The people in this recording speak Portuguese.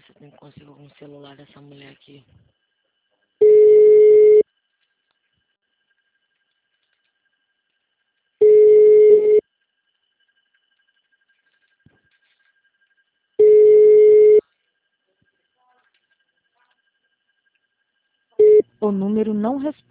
ver se eu consigo com o celular dessa mulher aqui. O número não responde.